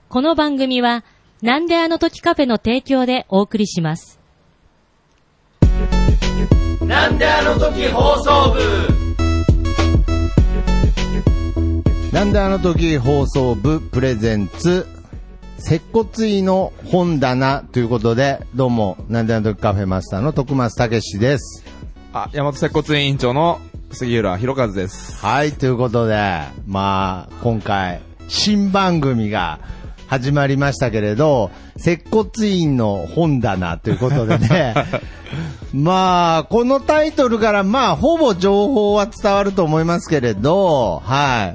この番組はなんであの時カフェの提供でお送りします。 なんであの時放送部。 なんであの時放送部プレゼンツ接骨院の本棚ということで、どうもなんであの時カフェマスターの徳松武史です。 大和接骨院委員長の杉浦弘和です。 はい、ということで、今回新番組が始まりましたけれど、接骨院の本棚ということでねこのタイトルからほぼ情報は伝わると思いますけれど、はい。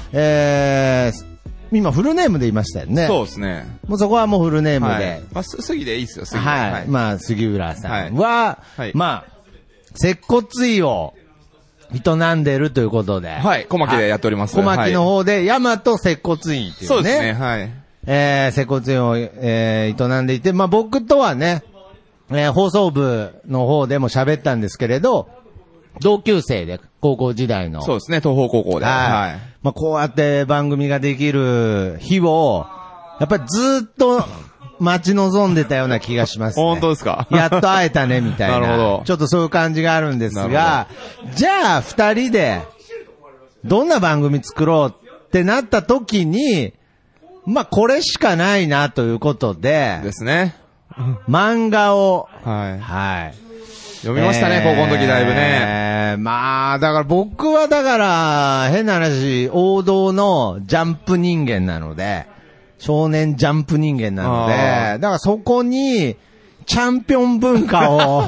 今フルネームで言いましたよね。 そうですね。 もうそこはもうフルネームで。 はい、杉でいいっすよ、杉で。 はい。杉浦さんは、 はい、 接骨院を営んでるということで。 はい、小牧でやっております。 小牧の方で、大和接骨院っていうね。 そうですね、はい。 接骨院を、営んでいて、僕とはね、放送部の方でも喋ったんですけれど、同級生で、高校時代の。 そうですね、東邦高校で。 はい。こうやって番組ができる日を、やっぱりずっと待ち望んでたような気がしますね。 本当ですか？ やっと会えたね、みたいな。 なるほど。 ちょっとそういう感じがあるんですが、じゃあ二人で、どんな番組作ろうってなった時に、これしかないなということで。 ですね。 漫画を。 はい。 はい。 読みましたね、高校の時だいぶね。 だから僕は変な話、王道のジャンプ人間なので、少年ジャンプ人間なので、だからそこに、チャンピオン文化を、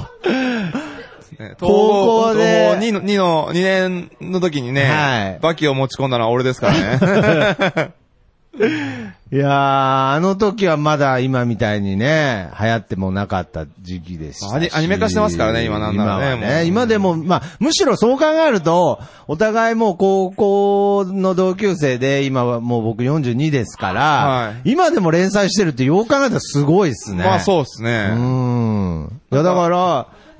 高校で、 2年の時にね、 はい、 バキを持ち込んだのは俺ですからね。 いやー、あの時はまだ今みたいにね、流行ってもなかった時期でしたし。 アニメ化してますからね、今なんならね。 今でも、むしろそう考えると、お互いもう高校の同級生で、今はもう僕42ですから、はい、今でも連載してるってよく考えたらすごいですね。 そうですね。 いやだから、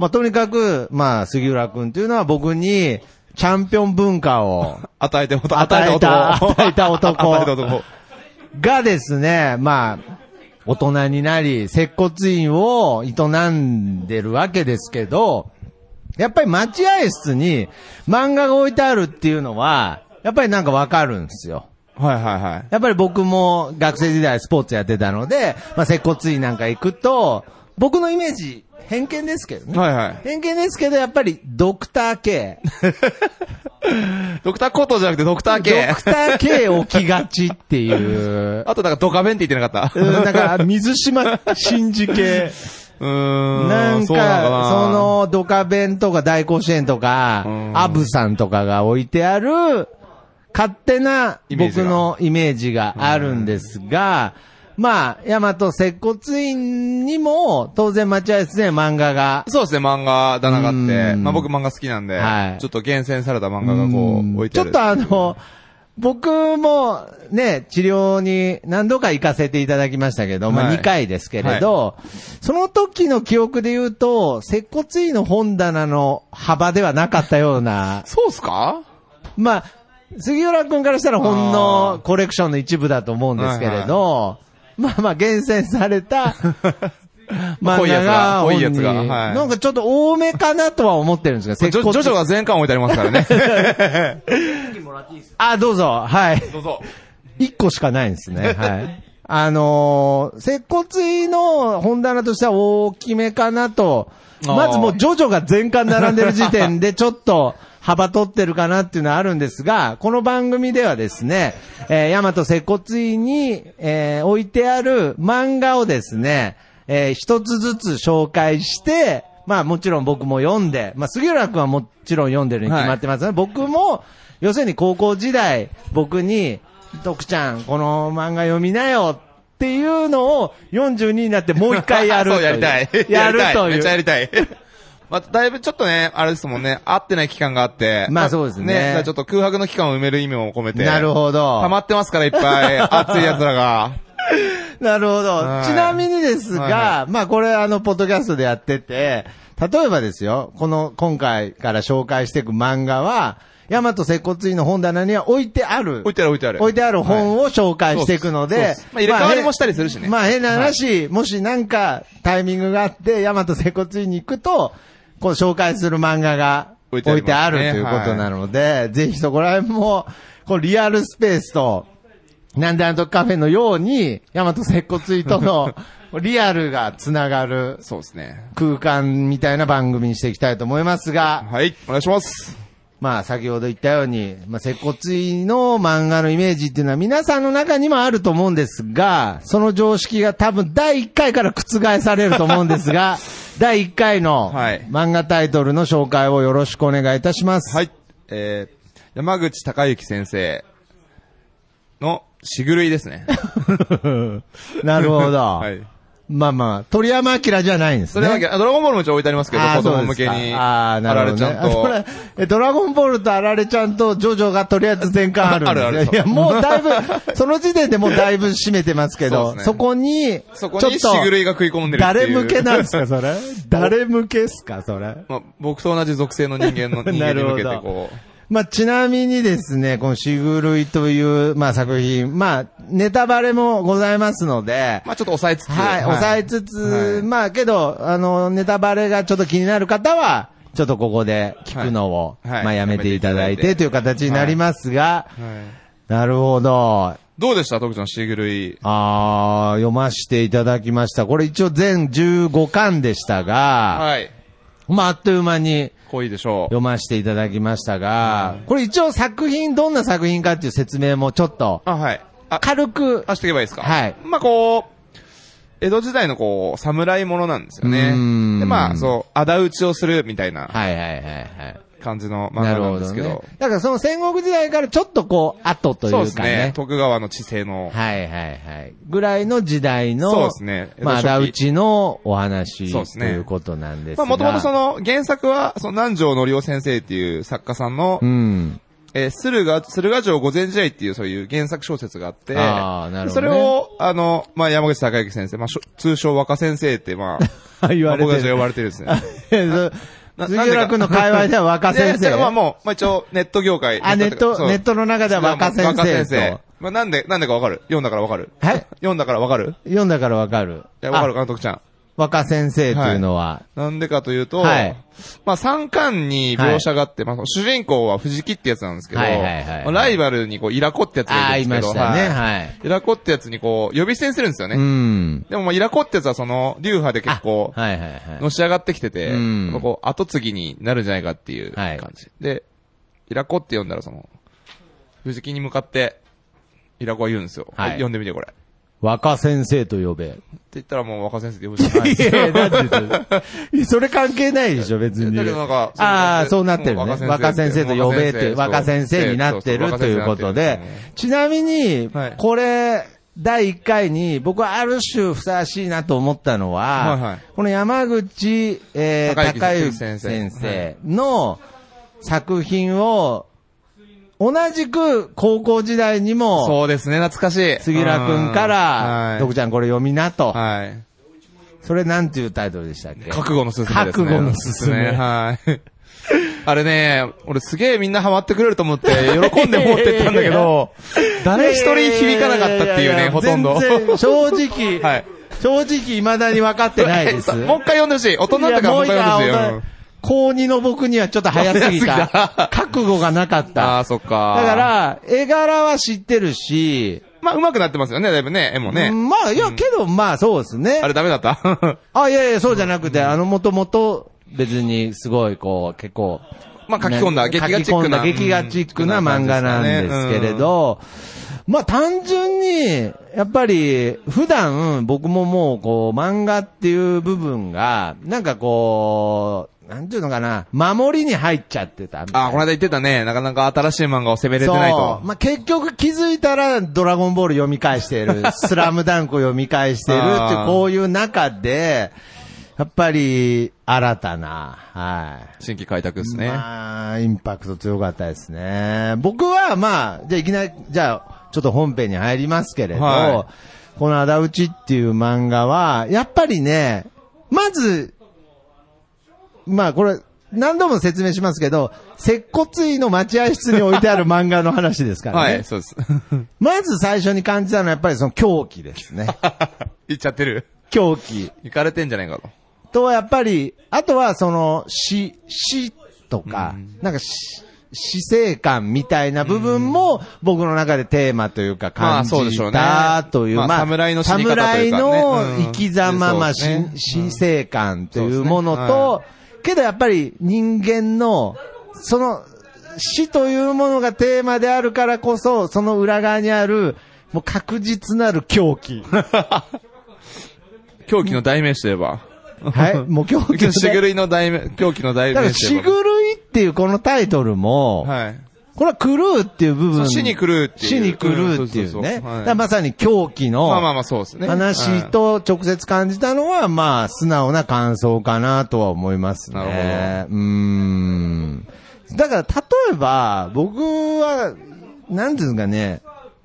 とにかく、杉浦くんっていうのは僕に、チャンピオン文化を与えた男。 がですね、大人になり、接骨院を営んでるわけですけど、やっぱり待合室に漫画が置いてあるっていうのは、やっぱりわかるんですよ。 はいはいはい。 やっぱり僕も学生時代スポーツやってたので、接骨院なんか行くと、僕のイメージ、偏見ですけどね。 はいはい。 偏見ですけど、やっぱりドクター系。 ドクターコートじゃなくてドクター系。 ドクター系起きがちっていう。 あとドカベンって言ってなかった。 水島真司系。なんか、そのドカベンとか大甲子園とか、アブさんとかが置いてある、勝手な僕のイメージがあるんですが、大和接骨院にも、当然待合室で漫画が。 そうですね、漫画棚があって、僕漫画好きなんで、はい、ちょっと厳選された漫画が置いてある。 ちょっと僕もね、治療に何度か行かせていただきましたけど、2回ですけれど、その時の記憶で言うと、接骨院の本棚の幅ではなかったような。 そうっすか？ 杉浦くんからしたらほんのコレクションの一部だと思うんですけれど、厳選された漫画が濃いやつが、 なんかちょっと多めかなとは思ってるんですが、 ジョジョが全巻置いてありますからね。 どうぞ、はい。 どうぞ。 1個しかないんですね、はい。接骨院の本棚としては大きめかなと、まずもうジョジョが全巻並んでる時点でちょっと、幅取ってるかなっていうのはあるんですが、この番組ではですね、大和接骨院に、置いてある漫画をですね、一つずつ紹介して、もちろん僕も読んで、杉浦君はもちろん読んでるに決まってますね。僕も、要するに高校時代、僕に、徳ちゃん、この漫画読みなよっていうのを42になってもう一回やるという。 そう、やりたい。 やるという。 めっちゃやりたい。だいぶちょっとね、あれですもんね、会ってない期間があって。 そうですね。 ちょっと空白の期間を埋める意味も込めて。 なるほど。 溜まってますから、いっぱい。熱い奴らが。 なるほど。ちなみにですが、これポッドキャストでやってて、例えばですよ、今回から紹介していく漫画は、 大和接骨院の本棚には置いてある本を紹介していくので、 まあ入れ替わりもしたりするしね。 まあ変な話、もしなんかタイミングがあって、大和接骨院に行くと、この紹介する漫画が置いてあるということなので、ぜひそこら辺も、このリアルスペースと、なんであの時カフェのように、大和接骨院とのリアルがつながる空間みたいな番組にしていきたいと思いますが、 はい、お願いします。 まあ先ほど言ったように、まあ接骨院の漫画のイメージっていうのは皆さんの中にもあると思うんですが、その常識が多分第1回から覆されると思うんですが、第1回の漫画タイトルの紹介をよろしくお願いいたします。 はい。山口孝之先生のしぐるいですね。 なるほど。 はい。 まあまあ、鳥山明じゃないんですね。 鳥山明、ドラゴンボールも置いてありますけど、子供向けに。 なるほどね。あられちゃんと。ドラゴンボールとあられちゃんとジョジョがとりあえず全巻あるんですね。いや、もうだいぶ、その時点でもうだいぶ占めてますけど、そこに、ちょっと、 しぐるいが食い込んでるっていう。 誰向けなんですか、それ。誰向けっすか、それ。 まあ、僕と同じ属性の人間に向けてこう。 まあ、ちなみにですね、このしぐるいという、まあ、作品、まあ、ネタバレもございますので、 まあ、ちょっと抑えつつ。 はい、抑えつつ、まあ、けど、ネタバレがちょっと気になる方は、ちょっとここで聞くのを、まあ、やめていただいてという形になりますが、なるほど。 どうでした徳ちゃん、しぐるい。 読ませていただきました。これ一応全15巻でしたが、 はい。 まあ、あっという間に、 濃いでしょう。 読ませていただきましたが、これ一応作品、どんな作品かっていう説明もちょっと、 はい。 軽く。 していけばいいですか。 はい。 まあ、こう、江戸時代のこう、侍ものなんですよね。で、まあ、そう、仇討ちをするみたいな。 はいはいはいはい。 感じの漫画なんですけど。 だからその戦国時代からちょっとこう、後というかね。そうですね。 徳川の治世の。 はいはいはい。ぐらいの時代の。 そうですね。 まあ、仇討ちのお話ということなんですが。 まあ、もともとその、原作は、その南條則夫先生っていう作家さんの、駿河城御前試合っていうそういう原作小説があって、 なるほどね、 それを、まあ、山口孝之先生、まあ、通称若先生って、まあ、 言われてる。 僕たち呼ばれてるんですね。 杉浦君の界隈では若先生。 まあもう、まあ一応ネット業界。 ネットの中では若先生。 若先生。まあなんでかわかる？読んだからわかる？ はい。 読んだからわかる？ 読んだからわかる。 わかる監督ちゃん。 若先生というのは。 なんでかというと、まあ3巻に描写があって、まあ主人公は藤木ってやつなんですけど、ライバルにこう、イラコってやつがいるんですけど、イラコってやつにこう、呼び捨てにするんですよね。でもまあイラコってやつはその、流派で結構、のし上がってきてて、こう、後継ぎになるんじゃないかっていう感じ。で、イラコって呼んだらその、藤木に向かって、イラコは言うんですよ。読んでみてこれ。 若先生と呼べ。って言ったらもう若先生って呼ぶしかないですよ。 いやいや、なんでそれ関係ないでしょ、別に。 だけどなんか、 そうなってるね。若先生と呼べって、若先生になってるということで、ちなみに、これ、第1回に僕はある種ふさわしいなと思ったのは、この山口、孝之先生の作品を、同じく高校時代にも、 そうですね、懐かしい。 杉浦くんから、徳ちゃんこれ読みなと。それなんていうタイトルでしたっけ？ 覚悟のすすめですね。 覚悟のすすめ。 はい。あれね、俺すげえみんなハマってくれると思って、喜んで持ってったんだけど、誰一人響かなかったっていうね、ほとんど。 正直、正直未だに分かってないです。 もう一回読んでほしい。大人だからもう一回読んでほしい。 高2の僕にはちょっと早すぎた。覚悟がなかった。 そっか。 だから、絵柄は知ってるし、 まあ、上手くなってますよね、だいぶね、絵もね。 まあ、いや、けど、まあ、そうですね。 あれダメだったいやいや、そうじゃなくて、もともと、別に、すごい、こう、結構、 まあ、書き込んだ、劇画チックな。 劇画チックな漫画なんですけれど、まあ単純に、やっぱり普段僕ももうこう漫画っていう部分が、なんかこう、なんていうのかな、守りに入っちゃってた。 この間言ってたね。なかなか新しい漫画を攻めれてないと。 まあ結局気づいたらドラゴンボール読み返している、スラムダンクを読み返しているっていうこういう中で、やっぱり新たな、 新規開拓ですね。 まあ、インパクト強かったですね。僕はまあ、じゃあいきなり、じゃあ、ちょっと本編に入りますけれど、この仇討ちっていう漫画は、やっぱりね、まず、まあこれ、 何度も説明しますけど、接骨院の待合室に置いてある漫画の話ですからね。 はい、そうです。 まず最初に感じたのはやっぱりその狂気ですね。 言っちゃってる。 狂気。 行かれてんじゃないかと。 と、やっぱり、あとはその、死とか、なんか死生観みたいな部分も僕の中でテーマというか感じたという、 まあ侍の死に方というか、ね、 侍の生き様、まあ死生観というものと、けどやっぱり人間の、その死というものがテーマであるからこそ、その裏側にある、もう確実なる狂気。 狂気の代名詞といえば。 はい。もう狂気の狂気の代名詞。 だから死狂いっていうこのタイトルも、はい。これは狂うっていう部分。 死に狂うっていう。 死に狂うっていうね。まさに狂気の話と直接感じたのは、まあ素直な感想かなとは思いますね。なるほど。だから例えば、僕は、なんていうんですかね、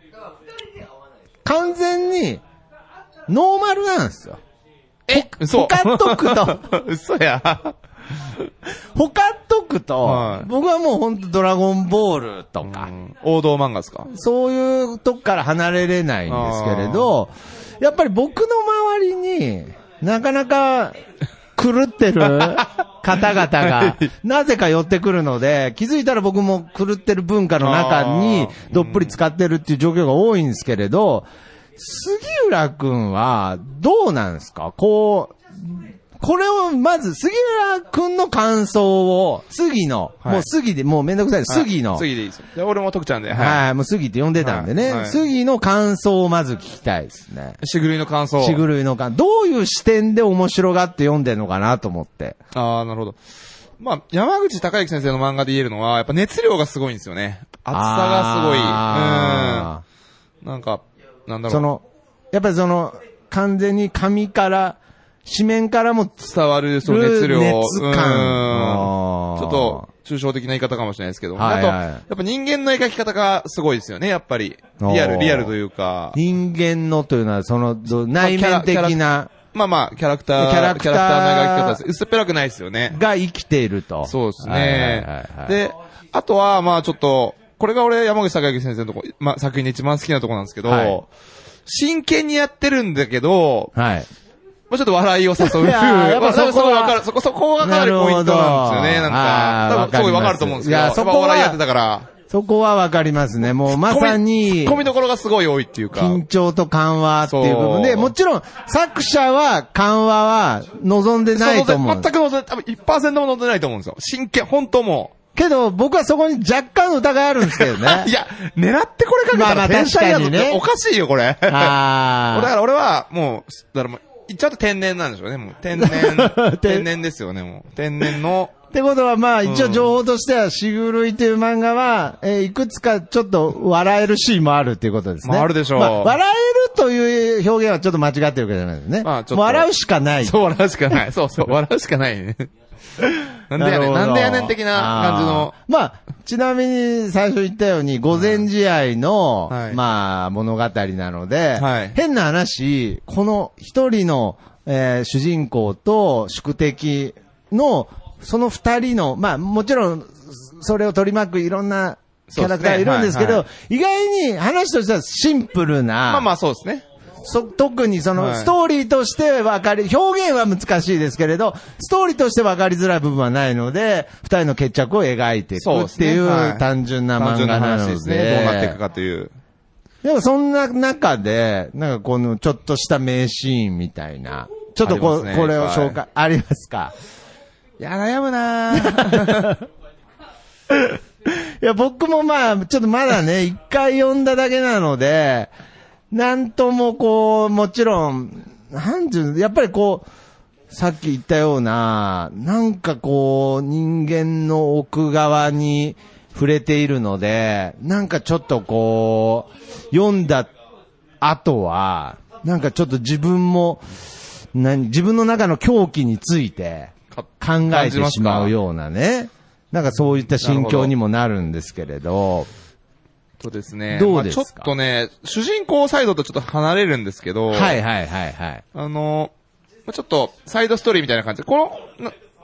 完全にノーマルなんですよ。 嘘。 ほかっとくと。 嘘や。 ほかっとくと、はい、僕はもうほんとドラゴンボールとか。 王道漫画ですか？ そういうとこから離れれないんですけれど、やっぱり僕の周りになかなか狂ってる方々がなぜか寄ってくるので、気づいたら僕も狂ってる文化の中にどっぷり使ってるっていう状況が多いんですけれど、杉浦くんはどうなんですか？これをまず杉浦くんの感想を、杉の、はい、もう杉で、もうめんどくさいです。杉の。 杉でいいですよ。俺も徳ちゃんで。 はい、もう杉って呼んでたんでね。はい、杉の感想をまず聞きたいですね。 しぐるいの感想。 しぐるいの感想。どういう視点で面白がって読んでるのかなと思って。 ああ、なるほど。まあ、山口孝之先生の漫画で言えるのは、やっぱ熱量がすごいんですよね。熱さがすごい。なんか、なんだろう。 やっぱり完全に紙から、紙面からも伝わる、その熱量。 熱感。 ちょっと、抽象的な言い方かもしれないですけど。はいはい、あと、やっぱ人間の描き方がすごいですよね、やっぱり。リアルというか。 人間のというのは、内面的な。 まあ、キャラクターの描き方です。薄っぺらくないですよね。 が生きていると。 そうですね。で、あとは、まあちょっと、これが俺、山口孝之先生のとこ、まあ作品で一番好きなとこなんですけど、はい、真剣にやってるんだけど、はい。まあちょっと笑いを誘う。やっぱそこがわかる。そこがかなりポイントなんですよね。なんか、多分すごいわかると思うんですけど、やっぱ笑いやってたから。 そこはわかりますね。もうまさに。 ツッコミどころがすごい多いっていうか。 緊張と緩和っていう部分で、もちろん作者は緩和は望んでないと思う。 全く望んで、多分 1% も望んでないと思うんですよ。真剣、本当もう。 けど、僕はそこに若干疑いあるんですけどね。 いや、狙ってこれかけたら天才やぞっておかしいよ、これ。だから俺は、もう、ちゃんと天然なんでしょうね、もう。天然ですよね、もう。天然の。ってことは、まあ、一応情報としては、しぐるいという漫画は、いくつかちょっと笑えるシーンもあるっていうことですね。まあ、あるでしょう。まあ、笑えるという表現はちょっと間違ってるわけじゃないですね。まあ、ちょっと。笑うしかない。そう、笑うしかない。そう、笑うしかないね。なんでやねん的な感じの。まあ、ちなみに最初言ったように、御前試合の、まあ、物語なので、変な話、この一人の、主人公と宿敵の、その二人の、まあ、もちろん、それを取り巻くいろんなキャラクターいるんですけど、意外に話としてはシンプルな。まあまあそうですね。特にそのストーリーとして表現は難しいですけれど、ストーリーとして分かりづらい部分はないので、二人の決着を描いていくっていう単純な漫画なので、どうなっていくかという。でもそんな中で、なんかこのちょっとした名シーンみたいな、ちょっとこれを紹介、ありますか？いや、悩むなぁ。いや、僕もまあ、ちょっとまだね、一回読んだだけなので、なんともこう、もちろん、なんていうの、やっぱりこう、さっき言ったような、なんかこう、人間の奥側に触れているので、なんかちょっとこう、読んだ後は、なんかちょっと自分も、自分の中の狂気について考えてしまうようなね、なんかそういった心境にもなるんですけれど、そうですね。どうですか？まあ、ちょっとね、主人公サイドとちょっと離れるんですけど、はいはいはいはい。ちょっとサイドストーリーみたいな感じで、この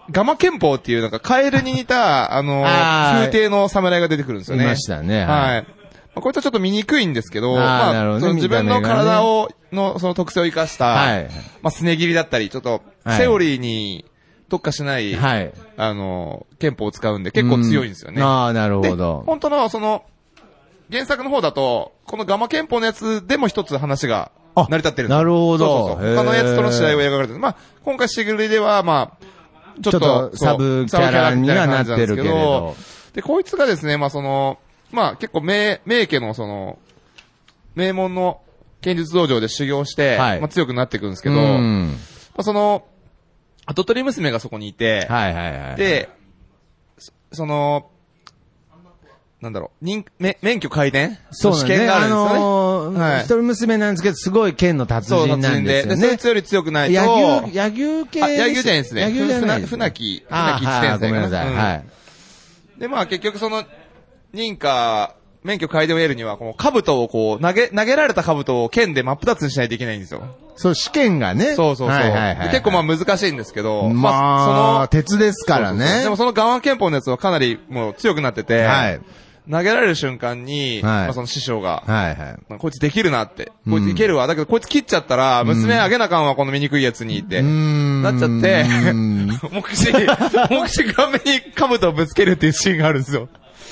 ガマ憲法っていうなんかカエルに似た、風亭の侍が出てくるんですよね。 いましたね。 はい。こいつはちょっと見にくいんですけど、まあ、その自分の体のその特性を生かした、はい、まあ、すね切りだったり、ちょっと、セオリーに特化しない、はい、憲法を使うんで結構強いんですよね。 ああ、なるほど。 本当の、その、原作の方だと、このガマ憲法のやつでも一つ話が成り立ってるんですよ。 なるほど。 そう。他のやつとの試合を描かれてる。まあ、今回しぐりでは、まあ、ちょっとサブキャラにはなってるけれど。 で、こいつがですね、まあその、まあ結構名家のその、名門の剣術道場で修行して、はい、まあ強くなっていくんですけど、まあその、跡取り娘がそこにいて、 はいはいはい。 で、その、なんだろう、免許改伝そうなんですね。 試験があるんですよね。 はい。一人娘なんですけど、すごい剣の達人なんですよね。 そいつより強くないと。 柳生系。 柳生じゃないですね。 柳生じゃないです。 船木一年生。 ごめんなさい。はい。 で、まあ結局その、免許改伝を得るには、この兜をこう、投げられた兜を剣で真っ二つにしないといけないんですよ。 そう、試験がね。 そう。結構まあ難しいんですけど。 まあ、鉄ですからね。 でもそのガマ憲法のやつはかなりもう強くなってて、はい。投げられる瞬間に、まあその師匠が、こいつできるなって、こいついけるわ。だけどこいつ切っちゃったら、娘あげなかんわ、この醜いやつにって、なっちゃって、目視顔面に兜をぶつけるっていうシーンがあるんですよ。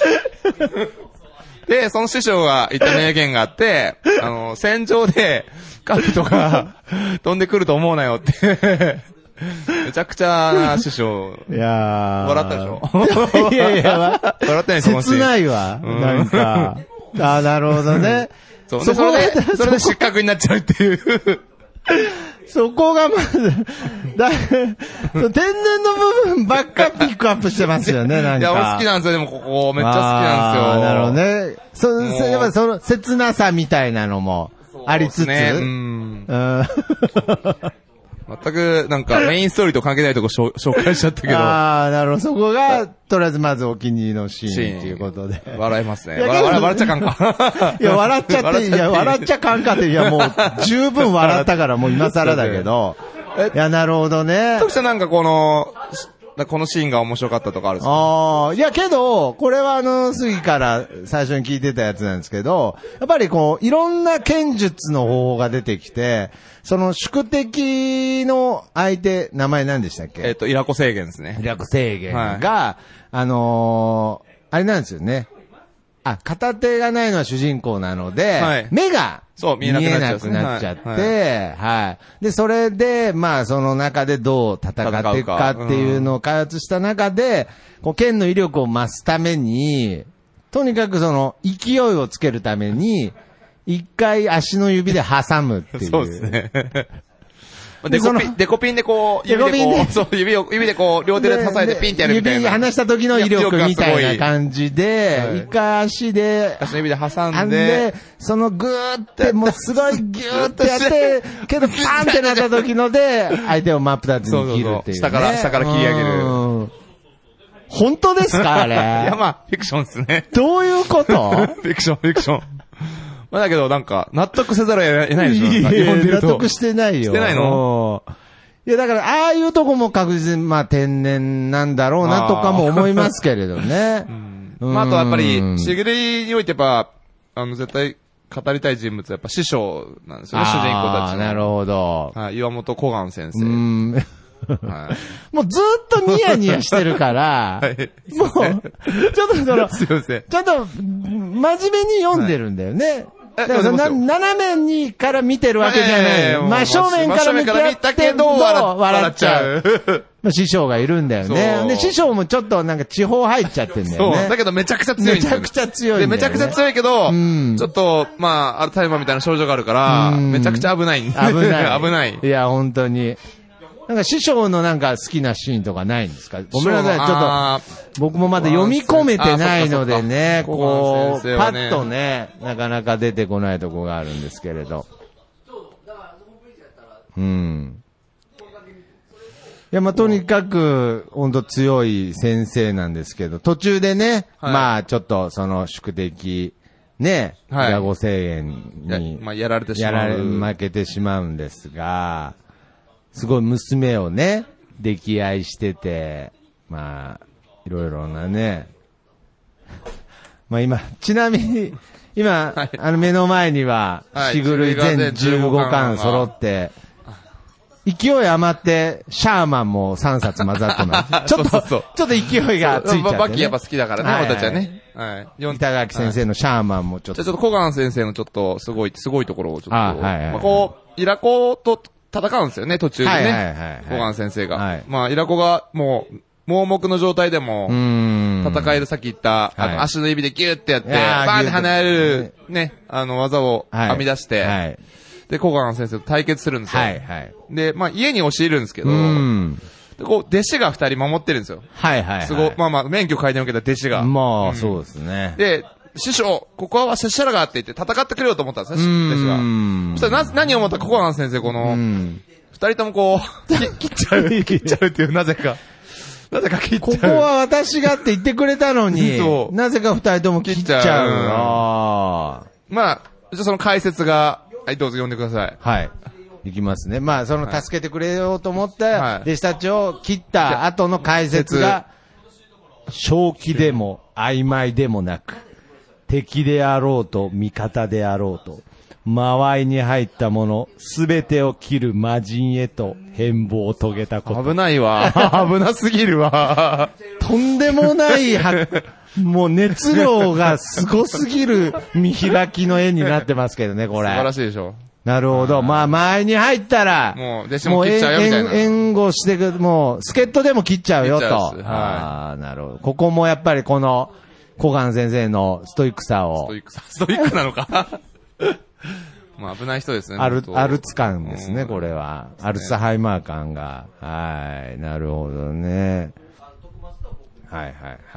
で、その師匠が言った名言があって、戦場で、兜が飛んでくると思うなよって。めちゃくちゃな師匠。 いやー。 笑ったでしょいや、笑ってない切ないわ。なんか。なるほどね。 それで失格になっちゃうっていう。 そこがまず、天然の部分ばっかピックアップしてますよね、なんか。 いや、俺好きなんですよ、でもここ、めっちゃ好きなんですよ。 なるほどね。やっぱその切なさみたいなのもありつつ。 全く、なんか、メインストーリーと関係ないとこ紹介しちゃったけど。 なるほど。そこが、とりあえずまずお気に入りのシーンということで。 笑いますね。笑っちゃかんか。 いや、笑っちゃって、いや、笑っちゃかんかって、いや、もう、十分笑ったから、もう今更だけど。いや、なるほどね。 徳ちゃんなんかこのシーンが面白かったとかあるんですか？ いやけど、これは杉から最初に聞いてたやつなんですけど、やっぱりこう、いろんな剣術の方法が出てきて、その宿敵の相手、名前何でしたっけ？ イラコ制限ですね。 イラコ制限が、あれなんですよね。片手がないのは主人公なので、はい、目が見えなくなっちゃって、はい。で、それで、まあ、その中でどう戦っていくかっていうのを開発した中で、こう、剣の威力を増すために、とにかくその、勢いをつけるために、一回足の指で挟むっていう。 そうですね。デコピンでこう、指でこう、両手で支えてピンってやるみたいな。 指離した時の威力みたいな感じで、一回足の指で挟んで、 そのぐーって、もうすごいギューってやって、けどパーンってなった時ので、相手を真っ二つに切るっていう、ね。 下から切り上げる。 本当ですかあれ。いや、まあ、フィクションですね。 どういうことフィクション。まあだけどなんか、納得せざるを得ないでしょ。 納得してないよ。 してないの？ いやだから、ああいうとこも確実に、まあ天然なんだろうなとかも思いますけれどね。 まああとやっぱり、しぐりにおいてやっぱ、絶対語りたい人物はやっぱ師匠なんですよね、主人公たちの。 なるほど。 はい、岩本小雁先生。 はい、もうずっとニヤニヤしてるから、はい、もう、ちょっとちょっと、真面目に読んでるんだよね。だから斜めにから見てるわけじゃない。真正面から見たけど、笑っちゃう。師匠がいるんだよね。で、師匠もちょっとなんか地方入っちゃってんだよね。 そう。だけどめちゃくちゃ強いんだよ。 めちゃくちゃ強い。 で、めちゃくちゃ強いけど、ちょっと、まあ、タイマーみたいな症状があるから、めちゃくちゃ危ない。危ない。 いや、本当に。なんか師匠のなんか好きなシーンとかないんですか？ごめんなさい、ちょっと、僕もまだ読み込めてないのでね、こう、パッとね、なかなか出てこないとこがあるんですけれど。いや、まあ、とにかく、ほんと強い先生なんですけど、途中でね、まあ、ちょっとその宿敵、ね、矢後聖園に、 まあ、やられてしまう。 負けてしまうんですが、すごい娘をね、 溺愛してて、まあ、いろいろなね。まあ今、ちなみに、今、はい、目の前には、しぐるい全15巻揃って、勢い余って、シャーマンも3冊混ざってます。ちょっと勢いがついちゃって、ね。 バッキーやっぱ好きだからね、俺たちはね。 はい。板垣先生のシャーマンもちょっと。 じゃあちょっと小雁先生のちょっとすごいところをちょっと。はいはい。まあ、こう、イラコと戦うんですよね、途中でね。はいはいはい。小雁先生が。はい。まあ、イラコがもう、盲目の状態でも、戦えるさっき言った、足の指でギューってやって、バーンって跳ねる、ね、技を編み出して、はい。で、小雁先生と対決するんですよ。はいはい。で、まあ、家に押し入るんですけど、で、こう、弟子が2人守ってるんですよ。はいはい、はい。すごい、まあまあ、免許改伝を受けた弟子が。 まあ、そうですね。 で、師匠、ここは拙者らがって言って戦ってくれようと思ったんですね、弟子が。そしたら何を思ったか小雁先生、この、2人ともこう、切っちゃうっていう、なぜか切っちゃう。 ここは私がって言ってくれたのに、なぜか2人とも切っちゃう。 まあ、じゃあその解説が、はい、どうぞ読んでください。 はい。いきますね。まあ、その助けてくれようと思った弟子たちを切った後の解説が、正気でも曖昧でもなく、敵であろうと味方であろうと、間合いに入ったもの、すべてを切る魔人へと変貌を遂げたこと。 危ないわ。危なすぎるわ。 とんでもないもう熱量がすごすぎる見開きの絵になってますけどね、これ。 素晴らしいでしょ。 なるほど。まあ、前に入ったら、 もう、弟子も切っちゃうよみたいな。 援護してく、もう、助っ人でも切っちゃうよと。ああ、なるほど。ここもやっぱりこの、小雁先生のストイックさを。 ストイックなのかまあ、危ない人ですね。 アルツ感ですね、これは。アルツハイマー感が。はい、なるほどね。はいはいはい。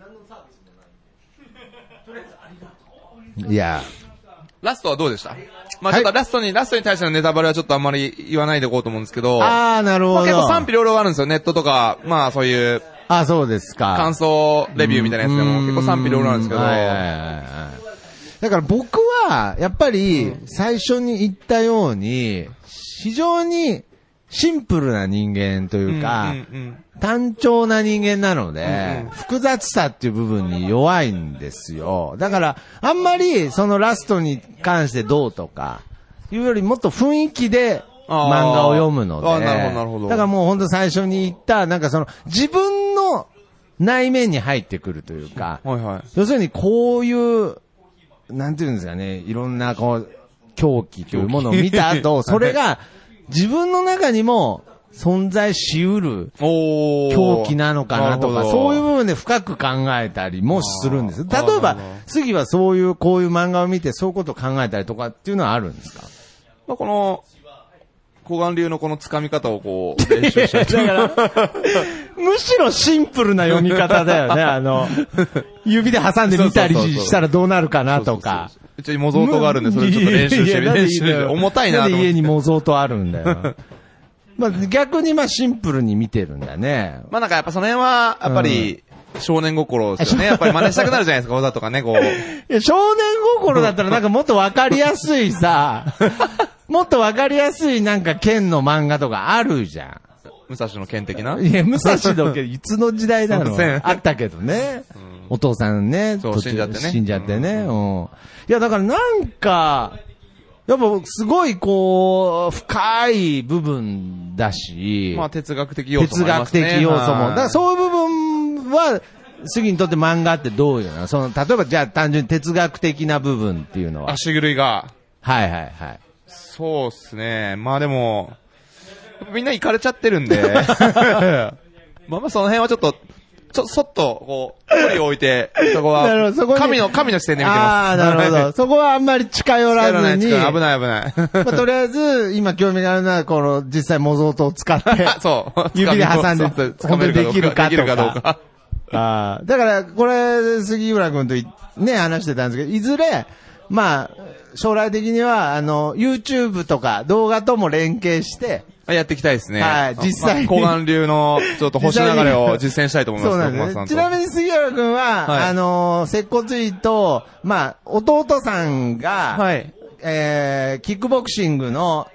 いや。 ラストはどうでした？まあちょっとラストに対してのネタバレはちょっとあんまり言わないでおこうと思うんですけど。 ああ、なるほど。まあ、 結構賛否両論あるんですよ、ネットとか。まあそういう。 あ、そうですか。 感想レビューみたいなやつでも結構賛否両論あるんですけど。はいはいはいはい。 だから僕は、やっぱり、最初に言ったように、非常にシンプルな人間というか、単調な人間なので、複雑さっていう部分に弱いんですよ。だから、あんまりそのラストに関してどうとか、いうよりもっと雰囲気で漫画を読むので、 なるほど。 だからもう本当最初に言った、なんかその自分の内面に入ってくるというか、 はいはい、 要するにこういう、なんていうんですかね、いろんなこう、狂気というものを見た後、それが自分の中にも存在しうる狂気なのかなとか、そういう部分で深く考えたりもするんです。例えば、次はそういう、こういう漫画を見てそういうことを考えたりとかっていうのはあるんですか？ まあ、この、小雁流のこの掴み方をこう、練習してだから、 むしろシンプルな読み方だよね。指で挟んでみたりしたらどうなるかなとか。 うちに模造刀があるんで、それちょっと練習してみて。練習して重たいなと思って。 家に模造刀あるんだよ。まあ逆にまあシンプルに見てるんだね。 まあなんかやっぱその辺は、やっぱり、少年心ですよね。やっぱり真似したくなるじゃないですか、小田とかね、こう。 いや、少年心だったらなんかもっとわかりやすいさ、もっとわかりやすいなんか剣の漫画とかあるじゃん。 武蔵の剣的な？ いや、武蔵の剣、いつの時代なのあったけどね。お父さんね、 そう死んじゃってね。 死んじゃってね。いや、だからなんか、やっぱすごいこう、深い部分だし。 まあ哲学的要素もありますね。 哲学的要素も。だからそういう部分は、杉にとって漫画ってどういうの？その、例えばじゃあ単純に哲学的な部分っていうのは。 足狂いが。 はいはいはい。 そうっすね。まあでも、みんな行かれちゃってるんで。まあその辺はちょっと、そっと、こう、距離を置いて、そこは、神の視点で見てます。 ああ、なるほど。そこはあんまり近寄らずに。 危ない危ない。まあ、とりあえず、今興味があるのは、この、実際模造刀を使って、 そう。 指で挟んで、本当にできるかとか。 できるかどうか。 ああ、だから、これ、杉浦君とね、話してたんですけど、いずれ、まあ、将来的には、YouTube とか動画とも連携して、 やっていきたいですね。 はい、実際に。 小雁流の、ちょっと星流れを実践したいと思います。 そうなんですね。ちなみに杉原くんは、はい、接骨院と、まあ、弟さんが、はい、キックボクシングの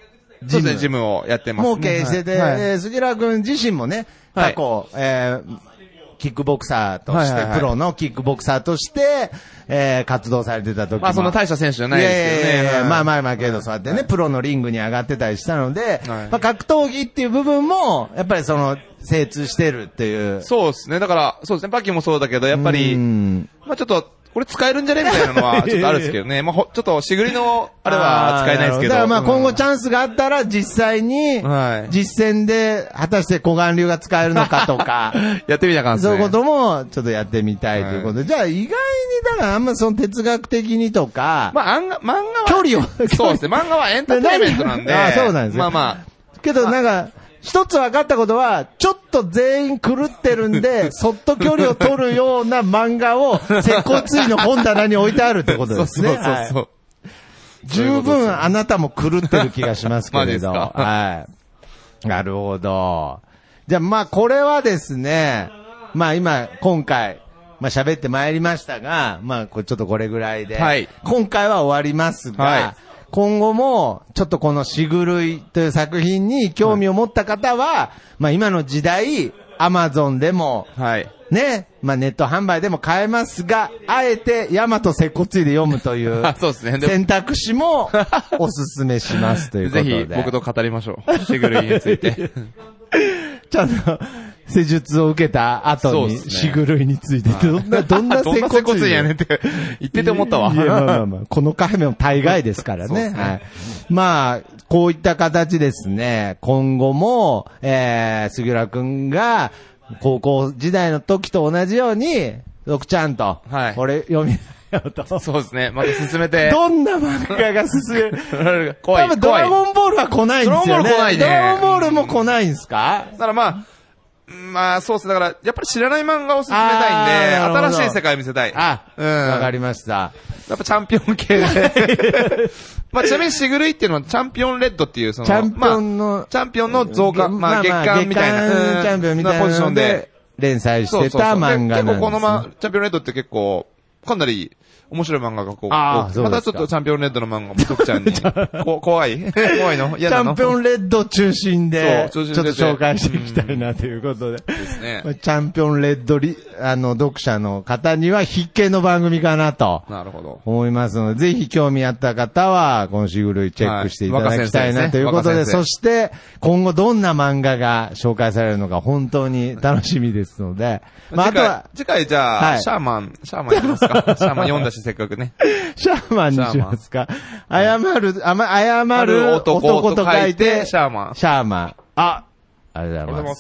そうですね、ジムをやってますね。 もう経営してて、杉浦くん自身もね、過去、キックボクサーとして、プロのキックボクサーとして、活動されてた時も。 まあそんな大した選手じゃないですけどね。 まあけどそうやってね、プロのリングに上がってたりしたので、まあ格闘技っていう部分も、やっぱり精通してるっていう。 そうですね。だから、そうですね、パッキーもそうだけど、やっぱり、まあちょっと、これ使えるんじゃねみたいなのは、ちょっとあるんですけどね。まあちょっと、しぐりの、あれは使えないですけど。 だからまあ今後チャンスがあったら、実際に、実践で、果たして小眼流が使えるのかとか、 やってみた感じですね。 そういうことも、ちょっとやってみたいということで。じゃあ意外に、だからあんま哲学的にとか、 まあ漫画は、 距離を。 そうですね、漫画はエンターテイメントなんで。 そうなんですよ。 まあ。 けどなんか、一つ分かったことは、ちょっと全員狂ってるんで、そっと距離を取るような漫画を、接骨院の本棚に置いてあるってことですね。そう。十分あなたも狂ってる気がしますけれど。はい。なるほど。じゃあまあこれはですね、まあ今回、まあ喋ってまいりましたが、まあちょっとこれぐらいで、今回は終わりますが、今後も、ちょっとこのしぐるいという作品に興味を持った方は、まあ今の時代、アマゾンでも、ね、まあネット販売でも買えますが、あえて大和接骨院で読むという選択肢もおすすめしますということで。 ぜひ僕と語りましょう。しぐるいについて。 ちゃんと施術を受けた後にしぐるいについてどんな接骨院やねんって言ってて思ったわ。 いやまあこの回も大概ですからね。はい。まあこういった形ですね。今後も杉浦くんが高校時代の時と同じように僕ちゃんとこれ読みそうですね。また進めて。 どんな漫画が進める怖い。 多分ドラゴンボールは来ないんですよね。 ドラゴンボール来ないね。 ドラゴンボールも来ないんですか？ だからまあそうですね。だから、やっぱり知らない漫画を進めたいんで、新しい世界を見せたい。 わかりました。 やっぱチャンピオン系で。まあちなみにしぐるいっていうのはチャンピオンレッドっていうチャンピオンの増加、まあ月間みたいな。 チャンピオンみたいなポジションで連載してた漫画なんです。 結構このチャンピオンレッドって結構、かなり、面白い漫画がまたちょっとチャンピオンレッドの漫画も徳ちゃんに。怖いの嫌なのチャンピオンレッド中心で、ちょっと紹介していきたいなということで。 ですね。 チャンピオンレッド読者の方には必見の番組かなと。 なるほど。 思いますので、ぜひ興味あった方は、このしぐるいチェックしていただきたいなということで、そして、今後どんな漫画が紹介されるのか本当に楽しみですので。 まあ、あとは、次回じゃあ、シャーマンいきますか。シャーマン読んだし、せっかくね。 シャーマンにしますか。謝る男と書いて、 シャーマン。 シャーマン。ありがとうございます。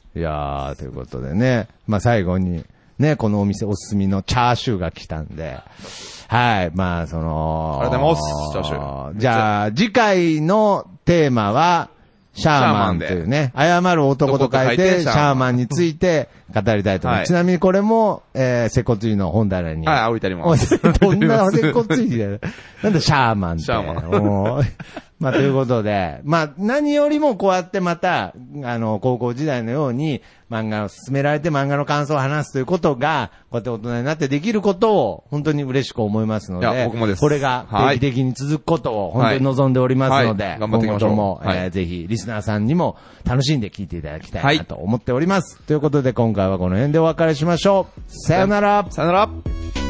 いやー、ということでね。まあ最後に、ね、このお店おすすめのチャーシューが来たんで、はい、まあありがとうございます、チャーシュー。 じゃあ、次回のテーマは、シャーマンというね、謝る男と書いて、シャーマンについて語りたいと思います。ちなみにこれも、接骨院の本棚に。 置いてあります。 どんな接骨院だよ。なんでシャーマンって。シャーマン。まあ、ということで、まあ、何よりもこうやってまた、高校時代のように漫画を進められて漫画の感想を話すということが、こうやって大人になってできることを本当に嬉しく思いますので、 僕もです。 これが定期的に続くことを本当に望んでおりますので、 頑張っていきましょう。 今後とも、ぜひリスナーさんにも楽しんで聞いていただきたいなと思っております。ということで今回はこの辺でお別れしましょう。さよなら。 さよなら。